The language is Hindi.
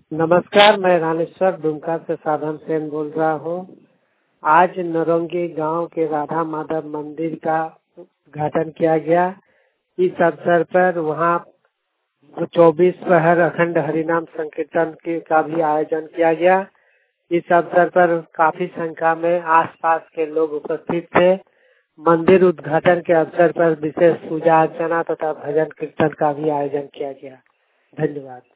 नमस्कार, मैं रामेश्वर दुमका से साधन सेन बोल रहा हूँ। आज नरंगी गांव के राधा माधव मंदिर का उद्घाटन किया गया। इस अवसर पर वहां 24 प्रहर अखंड हरिनाम संकीर्तन का भी आयोजन किया गया। इस अवसर पर काफी संख्या में आसपास के लोग उपस्थित थे। मंदिर उद्घाटन के अवसर पर विशेष पूजा अर्चना तथा भजन कीर्तन का भी आयोजन किया गया। धन्यवाद।